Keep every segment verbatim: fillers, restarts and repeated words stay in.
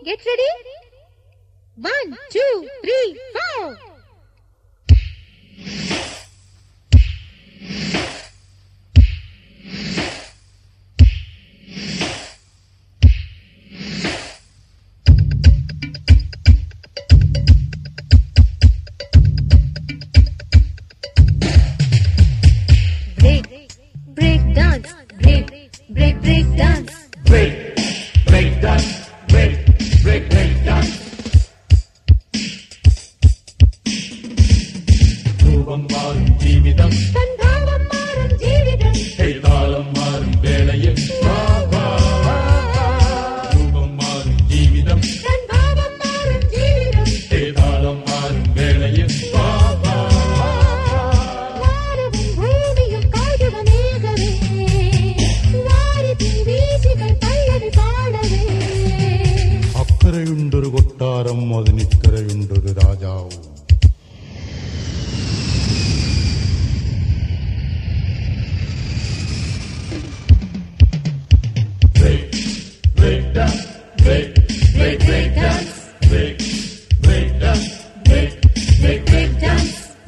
Get ready? One, two, three, four. Break, break dance, break, break, break dance. Break, break dance, break, break, break dance. രൂപം മാറും ജീവിതം, തൻഭാവം മാറും ജീവിതം, താളം മാറും വേളയിൽ രൂപം മാറും ജീവിതം, തൻഭാവം മാറും ജീവിതം. താളം മാറും വേളയിൽ വാനവും ഭൂമിയും കാഴ്ചമേകവേ, വാരിതിൻ വീശികൾ പല്ലവി പാടവേ. അക്കരയുണ്ടൊരു കൊട്ടാരം, അതിനിക്കരയുണ്ടൊരു രാജാവും. break, break dance, break, break, break dance, break, break dance, break, break, break dance.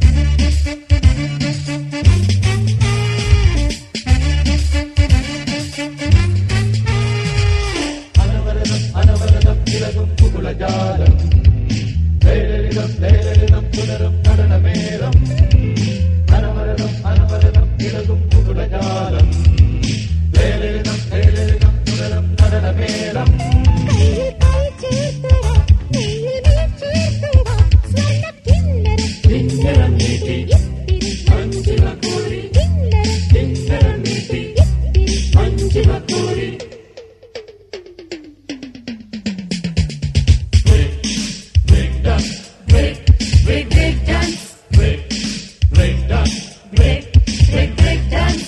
അനവരതം അനവരതം ഇളകും കുകുളജാലം, ലേലലിതം ലേലലിതം പുനരും നടനമേളം. അനവരതം അനവരതം ഇളകും കുകുളജാലം, ലേലലിതം ലേലലിതം പുനരും നടനമേളം. കയ്യിൽ കൈ ചേർത്തുവാ, നെയ്യിൽ നീ ചേർത്തുവാ, സ്വർണ്ണക്കിന്നരം കിന്നരം നീട്ടി ഇത്തിരി അഞ്ചിമ കോരി, കിന്നരം കിന്നരം നീട്ടി ഇത്തിരി. അഞ്ചിമ കോരി. break, break dance, break, break, break dance, break, break dance, break, break, break dance.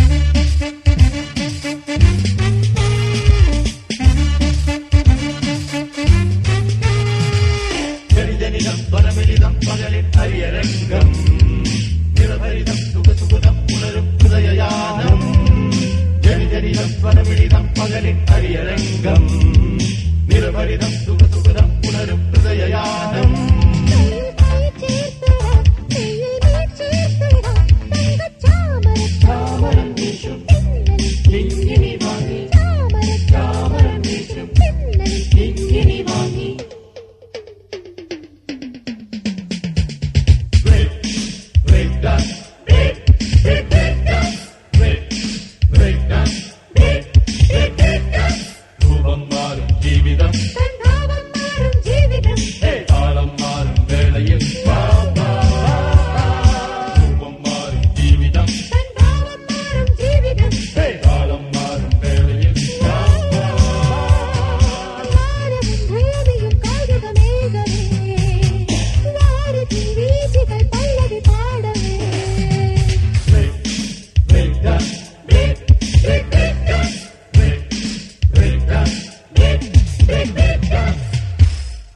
ജനിജനിതം പരമിലിതം പകലിൻ ഹരിയരംഗം, നിറഭരിതം സുഖസുഖതം പുനരും ഹൃദയയാനം. ജനിജനിതം പരമിലിതം പകലിൻ ഹരിയരംഗം, നിറഭരിതം സുഖസുഖതം പുനരും ഹൃദയയാനം. കയ്യിൽ കൈ ചേർത്തുവാ, നെയ്യിൽ നീ ചേർത്തുവാ, തങ്കച്ചാമര ചാമരം വീശും കിന്നരം കിങ്ങിണി വാങ്ങി, ചാമര ചാമരം വീശും കിന്നരം കിങ്ങിണി